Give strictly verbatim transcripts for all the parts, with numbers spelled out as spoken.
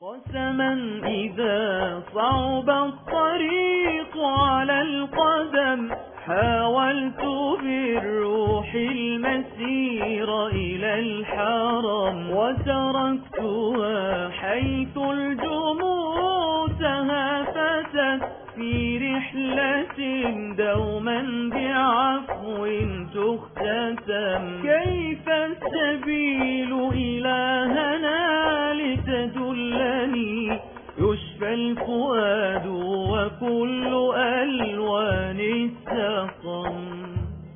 قسما إذا صعب الطريق على القدم حاولت بالروح المسير إلى الحرم وتركتها حيث الجموع تهافتت في رحلة دوما بعفو تختتم. كيف السبيل إلى هنا لتدلني يشفى الفؤاد وكل ألوان السقم.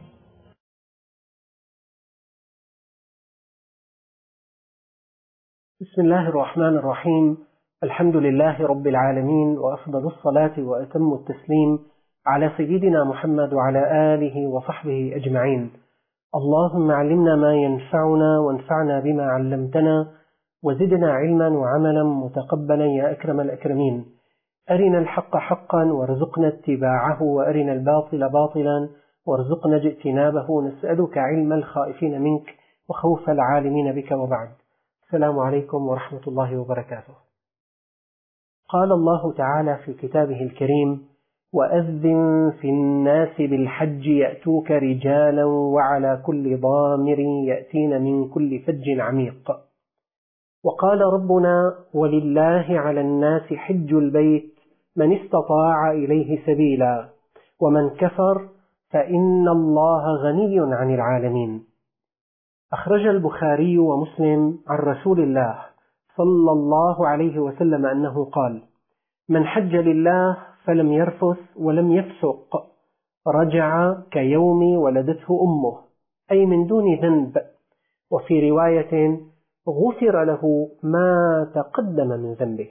بسم الله الرحمن الرحيم. الحمد لله رب العالمين، وأفضل الصلاة وأتم التسليم على سيدنا محمد وعلى آله وصحبه أجمعين. اللهم علمنا ما ينفعنا وانفعنا بما علمتنا وزدنا علما وعملا متقبلا يا أكرم الأكرمين. أرنا الحق حقا وارزقنا اتباعه، وأرنا الباطل باطلا وارزقنا اجتنابه. نسألك علم الخائفين منك وخوف العالمين بك، وبعد. السلام عليكم ورحمة الله وبركاته. قال الله تعالى في كتابه الكريم: وأذن في الناس بالحج يأتوك رجالا وعلى كل ضامر يأتين من كل فج عميق. وقال ربنا: ولله على الناس حج البيت من استطاع إليه سبيلا ومن كفر فإن الله غني عن العالمين. أخرج البخاري ومسلم عن رسول الله صلى الله عليه وسلم أنه قال: من حج لله فلم يرفث ولم يفسق رجع كيوم ولدته أمه، أي من دون ذنب. وفي رواية: غفر له ما تقدم من ذنبه.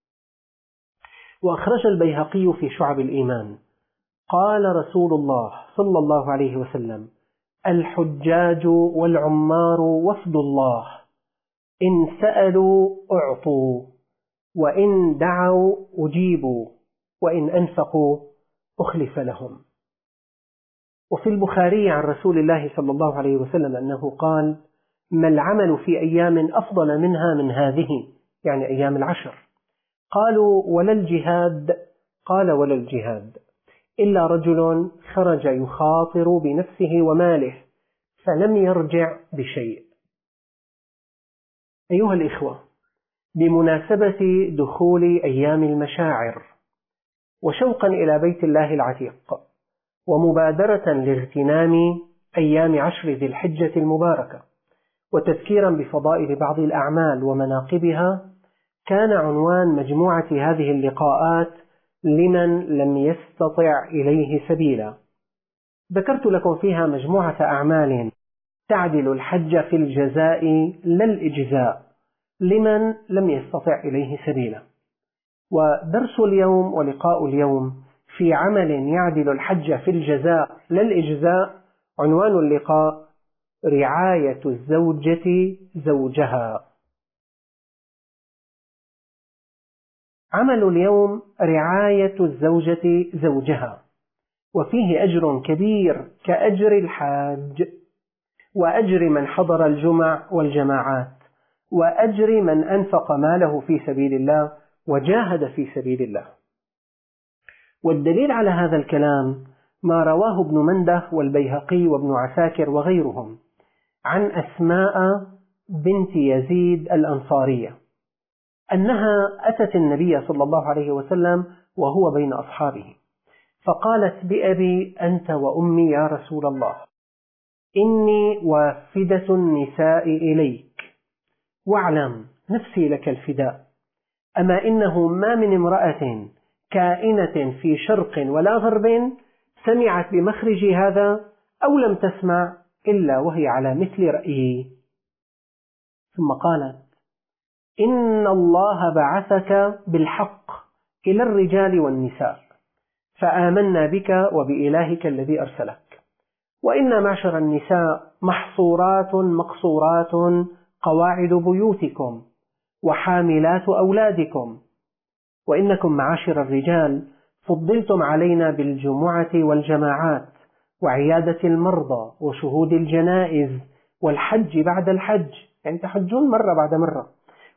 وأخرج البيهقي في شعب الإيمان قال رسول الله صلى الله عليه وسلم: الحجاج والعمار وفد الله، إن سألوا أعطوا، وإن دعوا أجيبوا، وإن أنفقوا أخلف لهم. وفي البخاري عن رسول الله صلى الله عليه وسلم أنه قال: ما العمل في أيام أفضل منها من هذه، يعني أيام العشر؟ قالوا: ولا الجهاد؟ قال: ولا الجهاد، إلا رجل خرج يخاطر بنفسه وماله فلم يرجع بشيء. أيها الإخوة، بمناسبة دخول أيام المشاعر وشوقا إلى بيت الله العتيق ومبادرة لاغتنام أيام عشر ذي الحجة المباركة وتذكيرا بفضائل بعض الأعمال ومناقبها، كان عنوان مجموعة هذه اللقاءات: لمن لم يستطع إليه سبيلا. ذكرت لكم فيها مجموعة أعمال تعدل الحج في الجزاء لا الإجزاء لمن لم يستطع إليه سبيلا. ودرس اليوم ولقاء اليوم في عمل يعدل الحج في الجزاء لا الإجزاء. عنوان اللقاء: رعاية الزوجة زوجها. عمل اليوم رعاية الزوجة زوجها، وفيه أجر كبير كأجر الحاج، وأجر من حضر الجمع والجماعات، وأجر من أنفق ماله في سبيل الله وجاهد في سبيل الله. والدليل على هذا الكلام ما رواه ابن منده والبيهقي وابن عساكر وغيرهم عن أسماء بنت يزيد الأنصارية أنها أتت النبي صلى الله عليه وسلم وهو بين أصحابه، فقالت: بأبي أنت وأمي يا رسول الله، إني وافدة النساء إليك، واعلم نفسي لك الفداء، أما إنه ما من امرأة كائنة في شرق ولا غرب سمعت بمخرج هذا أو لم تسمع إلا وهي على مثل رأيي. ثم قالت: إن الله بعثك بالحق إلى الرجال والنساء، فآمنا بك وبإلهك الذي أرسلك، وإن معشر النساء محصورات مقصورات قواعد بيوتكم وحاملات أولادكم، وإنكم معاشر الرجال فضلتم علينا بالجمعة والجماعات وعيادة المرضى وشهود الجنائز والحج بعد الحج، يعني تحجون مرة بعد مرة،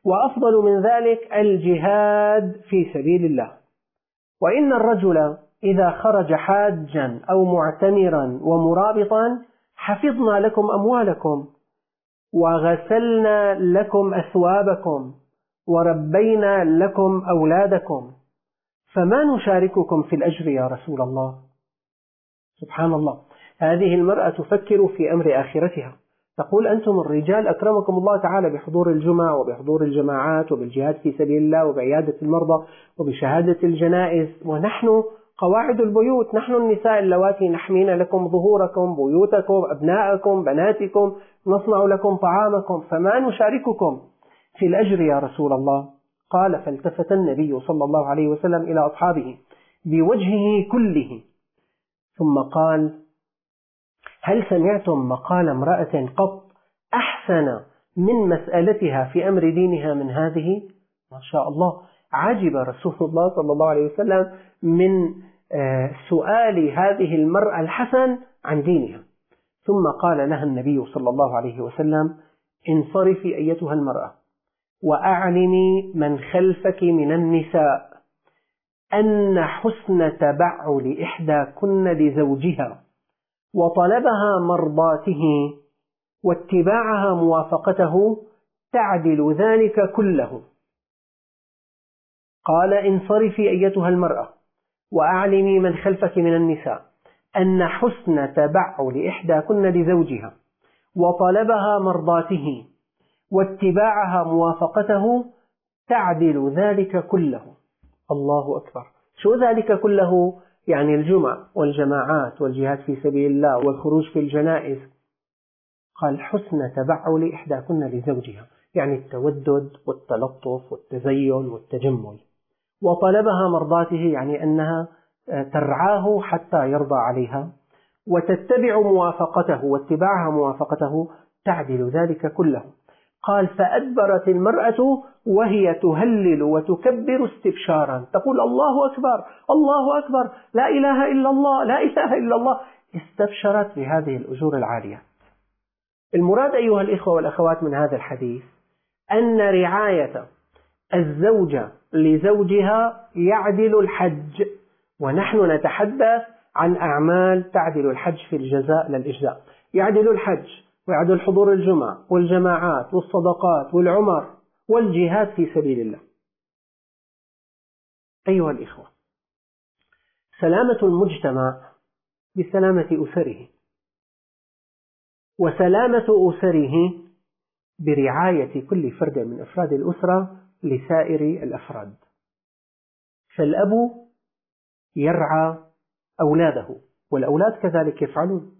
وأفضل من ذلك الجهاد في سبيل الله. وإن الرجل إذا خرج حاجا أو معتمرا ومرابطا حفظنا لكم أموالكم وغسلنا لكم أثوابكم وربينا لكم أولادكم، فما نشارككم في الأجر يا رسول الله؟ سبحان الله، هذه المرأة تفكر في أمر آخرتها، تقول أنتم الرجال أكرمكم الله تعالى بحضور الجمعة وبحضور الجماعات وبالجهاد في سبيل الله وبعيادة المرضى وبشهادة الجنائز، ونحن قواعد البيوت، نحن النساء اللواتي نحمين لكم ظهوركم، بيوتكم، أبناءكم، بناتكم، نصنع لكم طعامكم، فما نشارككم في الأجر يا رسول الله؟ قال: فالتفت النبي صلى الله عليه وسلم إلى أصحابه بوجهه كله ثم قال: هل سمعتم مقال امرأة قط أحسن من مسألتها في أمر دينها من هذه؟ ما شاء الله، عجب رسول الله صلى الله عليه وسلم من سؤال هذه المرأة الحسن عن دينها. ثم قال لها النبي صلى الله عليه وسلم: انصرفي أيتها المرأة وأعلمي من خلفك من النساء أن حسن تبعل إحداكن لزوجها وطلبها مرضاته واتباعها موافقته تعدل ذلك كله. قال: انصرفي أيتها المرأة وأعلمي من خلفك من النساء أن حسن تبعل إحداكن لزوجها وطلبها مرضاته واتباعها موافقته تعدل ذلك كله. الله أكبر، شو ذلك كله؟ يعني الجمع والجماعات والجهاد في سبيل الله والخروج في الجنائز. قال: حسن تبعل إحداكن لزوجها، يعني التودد والتلطف والتزين والتجمل. وطلبها مرضاته، يعني أنها ترعاه حتى يرضى عليها، وتتبع موافقته واتباعها موافقته تعدل ذلك كله. قال: فأدبرت المرأة وهي تهلل وتكبر استبشارا، تقول: الله أكبر الله أكبر، لا إله إلا الله لا إله إلا الله، استبشرت بهذه الأجور العالية. المراد أيها الإخوة والأخوات من هذا الحديث أن رعاية الزوجة لزوجها يعدل الحج، ونحن نتحدث عن أعمال تعدل الحج في الجزاء للإجزاء. يعدل الحج ويعدل حضور الجمعة والجماعات والصدقات والعمر والجهاد في سبيل الله. أيها الإخوة، سلامة المجتمع بسلامة أسره، وسلامة أسره برعاية كل فرد من أفراد الأسرة لسائر الأفراد. فالأب يرعى أولاده والأولاد كذلك يفعلون.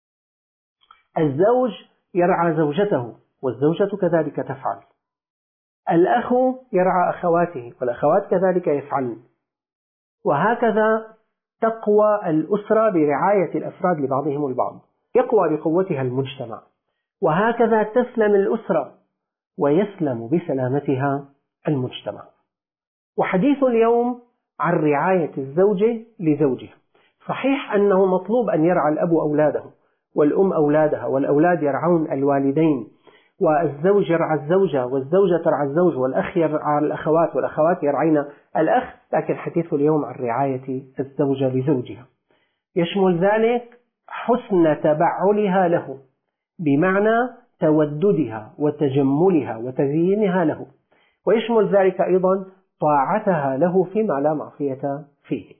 الزوج يرعى زوجته والزوجة كذلك تفعل. الأخ يرعى أخواته والأخوات كذلك يفعلن. وهكذا تقوى الأسرة برعاية الأفراد لبعضهم البعض، يقوى بقوتها المجتمع، وهكذا تسلم الأسرة ويسلم بسلامتها المجتمع. وحديث اليوم عن رعاية الزوجة لزوجها. صحيح أنه مطلوب أن يرعى الأب أولاده والأم أولادها والأولاد يرعون الوالدين، والزوج يرعى الزوجة والزوجة ترعى الزوج، والأخ يرعى الأخوات والأخوات يرعين الأخ، لكن حديث اليوم عن رعاية الزوجة لزوجها. يشمل ذلك حسن تبعلها له، بمعنى توددها وتجملها وتزيينها له، ويشمل ذلك أيضا طاعتها له فيما لا معصية فيه.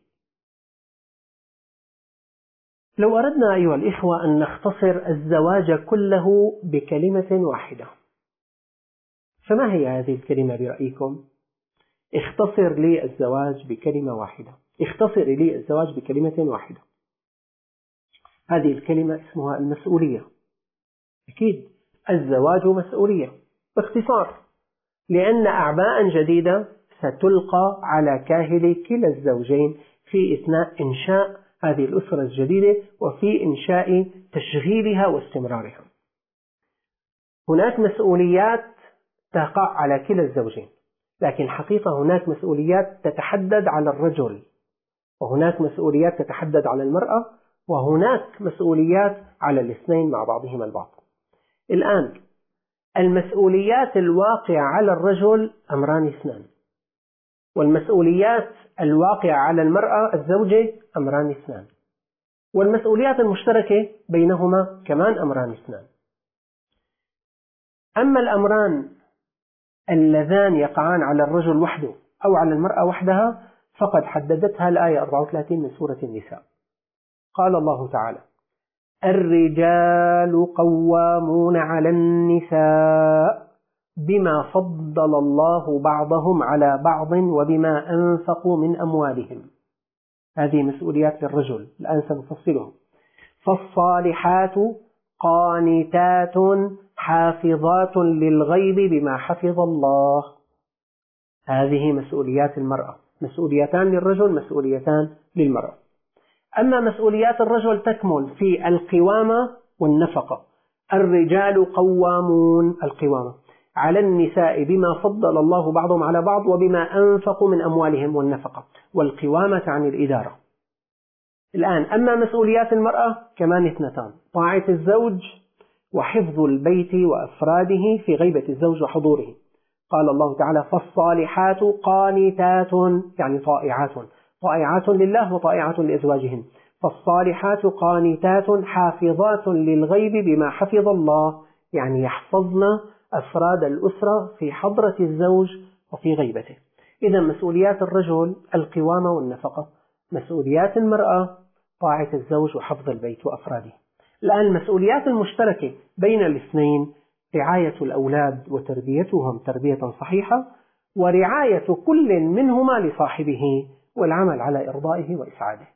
لو أردنا أيها الإخوة أن نختصر الزواج كله بكلمة واحدة، فما هي هذه الكلمة برأيكم؟ اختصر لي الزواج بكلمة واحدة، اختصر لي الزواج بكلمة واحدة. هذه الكلمة اسمها المسؤولية. أكيد الزواج مسؤولية باختصار، لأن أعباء جديدة ستلقى على كاهل كلا الزوجين في أثناء إنشاء هذه الأسرة الجديدة وفي إنشاء تشغيلها واستمرارها. هناك مسؤوليات تقع على كلا الزوجين، لكن حقيقة هناك مسؤوليات تتحدد على الرجل، وهناك مسؤوليات تتحدد على المرأة، وهناك مسؤوليات على الاثنين مع بعضهما البعض. الآن المسؤوليات الواقعة على الرجل أمران اثنان، والمسؤوليات الواقعة على المرأة الزوجة أمران اثنان، والمسؤوليات المشتركة بينهما كمان أمران اثنان. أما الأمران اللذان يقعان على الرجل وحده أو على المرأة وحدها فقد حددتها الآية أربعة وثلاثين من سورة النساء. قال الله تعالى: الرجال قوامون على النساء بما فضل الله بعضهم على بعض وبما أنفقوا من أموالهم. هذه مسؤوليات للرجل، الآن سنفصلها. فالصالحات قانتات حافظات للغيب بما حفظ الله. هذه مسؤوليات المرأة، مسؤوليتان للرجل، مسؤوليتان للمرأة. أما مسؤوليات الرجل تكمل في القوامة والنفقة. الرجال قوامون، القوامة، على النساء بما فضل الله بعضهم على بعض وبما أنفقوا من أموالهم، والنفقة والقوامة عن الإدارة. الآن أما مسؤوليات المرأة كمان اثنتان: طاعة الزوج وحفظ البيت وأفراده في غيبة الزوج وحضوره. قال الله تعالى: فالصالحات قانتات، يعني طائعات، طائعات لله وطائعات لأزواجهن. فالصالحات قانتات حافظات للغيب بما حفظ الله، يعني يحفظن أفراد الأسرة في حضرة الزوج وفي غيبته. إذا مسؤوليات الرجل القوامة والنفقة، مسؤوليات المرأة طاعة الزوج وحفظ البيت وأفراده. الآن المسؤوليات المشتركة بين الاثنين: رعاية الأولاد وتربيتهم تربية صحيحة، ورعاية كل منهما لصاحبه والعمل على إرضائه وإسعاده.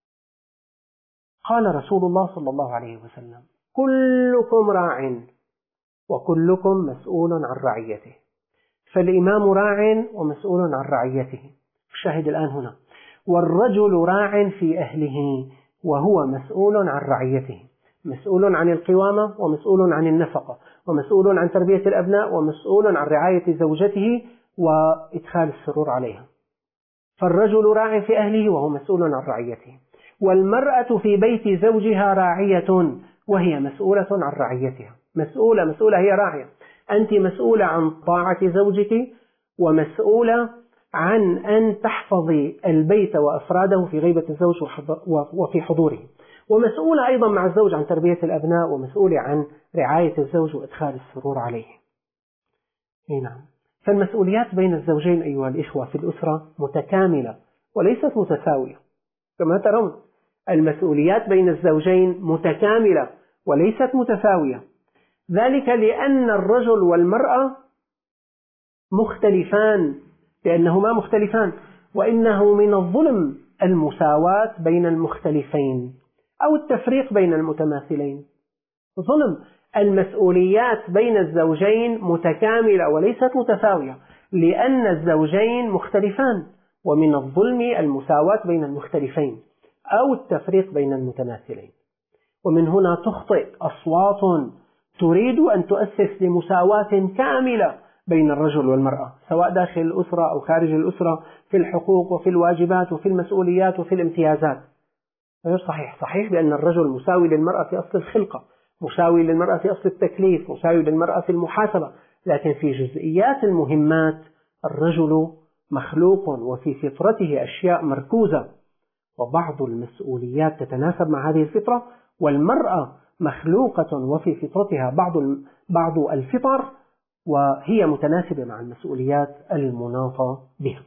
قال رسول الله صلى الله عليه وسلم: كلكم راع وكلكم مسؤول عن رعيته. فالإمام راع ومسؤول عن رعيته. الشاهد الآن هنا: والرجل راع في أهله وهو مسؤول عن رعيته، مسؤول عن القوامة ومسؤول عن النفقة ومسؤول عن تربية الأبناء ومسؤول عن رعاية زوجته وإدخال السرور عليها. فالرجل راع في أهله وهو مسؤول عن رعيته، والمرأة في بيت زوجها راعية وهي مسؤولة عن رعيتها. مسؤولة مسؤولة هي راعية. أنت مسؤولة عن طاعة زوجك، ومسؤولة عن أن تحفظي البيت وأفراده في غيبة الزوج وفي حضوره، ومسؤولة أيضا مع الزوج عن تربية الأبناء، ومسؤولة عن رعاية الزوج وإدخال السرور عليه. نعم. فالمسؤوليات بين الزوجين أيها الإخوة في الأسرة متكاملة وليست متساوية. كما ترون المسؤوليات بين الزوجين متكاملة وليست متساوية، ذلك لأن الرجل والمرأة مختلفان، لأنهما مختلفان، وإنه من الظلم المساواة بين المختلفين أو التفريق بين المتماثلين. ظلم. المسؤوليات بين الزوجين متكاملة وليست متساوية لأن الزوجين مختلفان، ومن الظلم المساواة بين المختلفين أو التفريق بين المتماثلين. ومن هنا تخطئ أصوات تريد أن تؤسس لمساواة كاملة بين الرجل والمرأة، سواء داخل الأسرة أو خارج الأسرة، في الحقوق وفي الواجبات وفي المسؤوليات وفي الامتيازات. غير صحيح. صحيح بأن الرجل مساوي للمرأة في أصل الخلقة، مساوي للمرأة في أصل التكليف، مساوي للمرأة في المحاسبة، لكن في جزئيات المهمات الرجل مخلوق وفي فطرته أشياء مركوزة، وبعض المسؤوليات تتناسب مع هذه الفطرة، والمرأة مخلوقة وفي فطرتها بعض بعض الفطر وهي متناسبة مع المسؤوليات المناطة بها.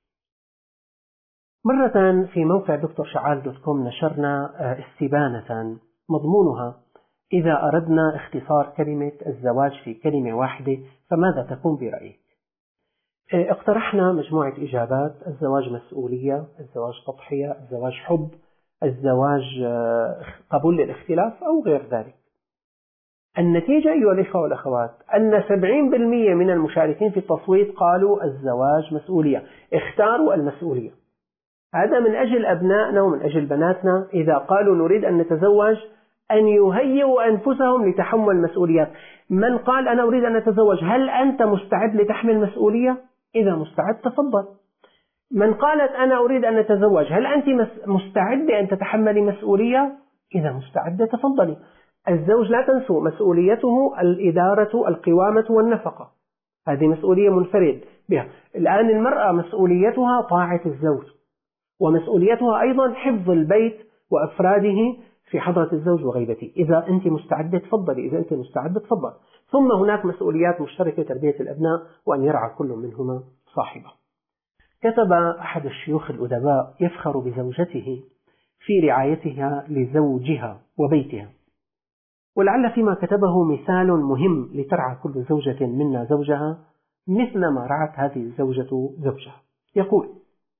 مرة في موقع دكتور شعال دوت كوم نشرنا استبانة مضمونها: إذا أردنا اختصار كلمة الزواج في كلمة واحدة فماذا تكون برأيك؟ اقترحنا مجموعة إجابات: الزواج مسؤولية، الزواج تضحية، الزواج حب، الزواج قبول للاختلاف، أو غير ذلك. النتيجة أيها الإخوة والأخوات أن سبعين بالمئة من المشاركين في التصويت قالوا الزواج مسؤولية، اختاروا المسؤولية. هذا من أجل أبنائنا ومن أجل بناتنا إذا قالوا نريد أن نتزوج أن يهيئوا أنفسهم لتحمل المسؤوليات. من قال أنا أريد أن أتزوج، هل أنت مستعد لتحمل مسؤولية؟ إذا مستعد تفضل. من قالت أنا أريد أن أتزوج، هل أنت مستعدة أن تتحملي مسؤولية؟ إذا مستعدة تفضلي. الزوج لا تنسوا مسؤوليته الإدارة القوامة والنفقة، هذه مسؤولية منفرد بها. الآن المرأة مسؤوليتها طاعة الزوج، ومسؤوليتها أيضا حفظ البيت وأفراده في حضرة الزوج وغيبته. إذا أنت مستعدة تفضلي، إذا أنت مستعدة تفضل. ثم هناك مسؤوليات مشتركة، تربية الأبناء وأن يرعى كل منهما صاحبه. كتب أحد الشيوخ الأدباء يفخر بزوجته في رعايتها لزوجها وبيتها، ولعل فيما كتبه مثال مهم لترعى كل زوجة منا زوجها مثل ما رعت هذه الزوجة زوجها. يقول: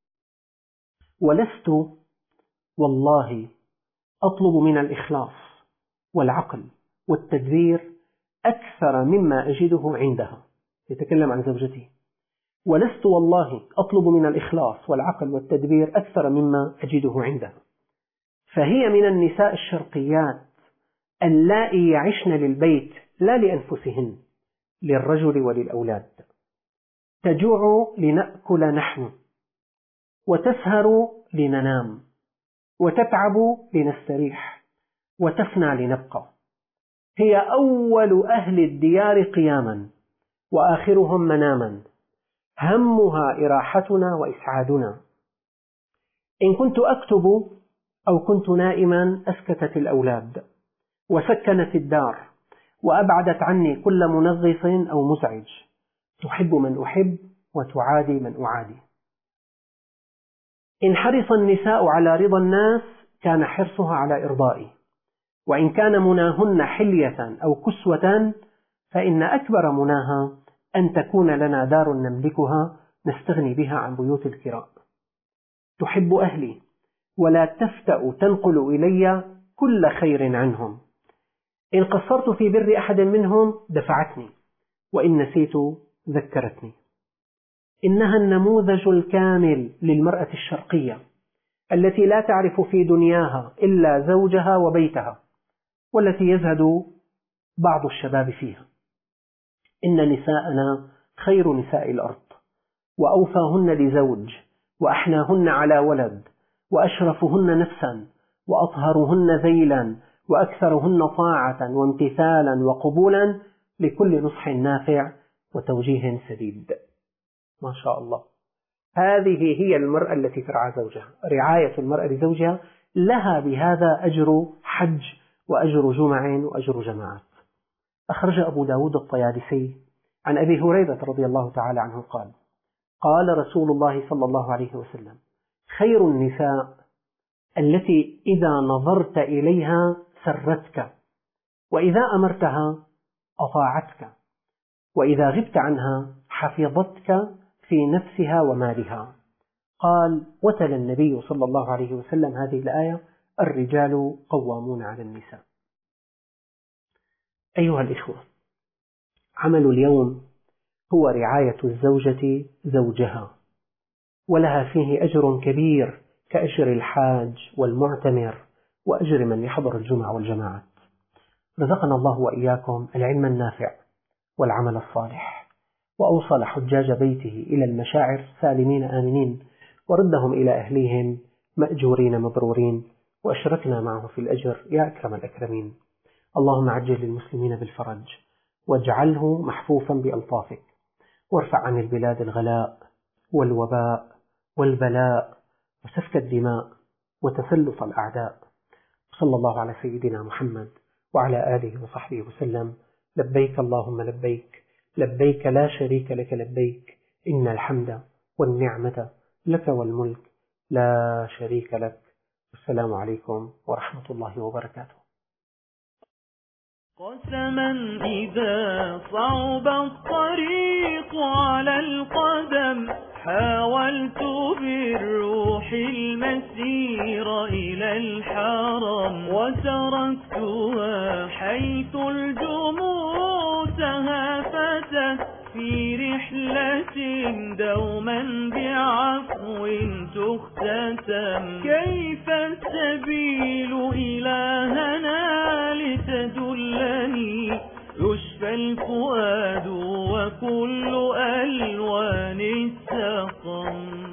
ولست والله أطلب من الإخلاص والعقل والتدبير أكثر مما أجده عندها. يتكلم عن زوجته: ولست والله أطلب من الإخلاص والعقل والتدبير أكثر مما أجده عندها، فهي من النساء الشرقيات اللائي يعشن للبيت لا لأنفسهن، للرجل وللأولاد. تجوع لنأكل نحن، وتسهر لننام، وتتعب لنستريح، وتفنى لنبقى. هي أول أهل الديار قياما، وآخرهم مناما، همها إراحتنا وإسعادنا. إن كنت أكتب أو كنت نائما أسكتت الأولاد، وسكنت الدار، وأبعدت عني كل منغص أو مزعج. تحب من أحب وتعادي من أعادي. إن حرص النساء على رضا الناس كان حرصها على إرضائي، وإن كان مناهن حلية أو كسوة فإن أكبر مناها أن تكون لنا دار نملكها نستغني بها عن بيوت الكراء. تحب أهلي ولا تفتأ تنقل إلي كل خير عنهم. إن قصرت في بر أحد منهم دفعتني، وإن نسيت ذكرتني. إنها النموذج الكامل للمرأة الشرقية التي لا تعرف في دنياها إلا زوجها وبيتها، والتي يزهد بعض الشباب فيها. إن نساءنا خير نساء الأرض، وأوفاهن لزوج، وأحناهن على ولد، وأشرفهن نفسا، وأطهرهن ذيلا، وأكثرهن طاعة وامتثالا وقبولا لكل نصح نافع وتوجيه سديد. ما شاء الله، هذه هي المرأة التي ترعى زوجها. رعاية المرأة لزوجها لها بهذا أجر حج وأجر جمع وأجر جماعات. أخرج أبو داود الطيالسي عن أبي هريرة رضي الله تعالى عنه قال: قال رسول الله صلى الله عليه وسلم: خير النساء التي إذا نظرت إليها سرتك، وإذا أمرتها أطاعتك، وإذا غبت عنها حفظتك في نفسها ومالها. قال: وتلا النبي صلى الله عليه وسلم هذه الآية: الرجال قوامون على النساء. أيها الإخوة، عمل اليوم هو رعاية الزوجة زوجها، ولها فيه أجر كبير كأجر الحاج والمعتمر وأجر من يحضر الجمع والجماعات. رزقنا الله وإياكم العلم النافع والعمل الصالح، وأوصل حجاج بيته إلى المشاعر سالمين آمنين، وردهم إلى أهليهم مأجورين مبرورين، وأشركنا معه في الأجر يا أكرم الأكرمين. اللهم عجل للمسلمين بالفرج، واجعله محفوفا بألطافك، وارفع عن البلاد الغلاء والوباء والبلاء وسفك الدماء وتسلط الأعداء. صلى الله على سيدنا محمد وعلى آله وصحبه وسلم. لبيك اللهم لبيك، لبيك لا شريك لك لبيك، إن الحمد والنعمة لك والملك لا شريك لك. والسلام عليكم ورحمة الله وبركاته. قسما إذا صعب الطريق على القدم، حاولت بالروح المسير إلى الحرم، وتركتها حيث الجموع تهافتت في رحلة دوما بعفو تختتم. كيف السبيل إلهنا لتدلني، يشفى الفؤاد وكل ألوان السقم.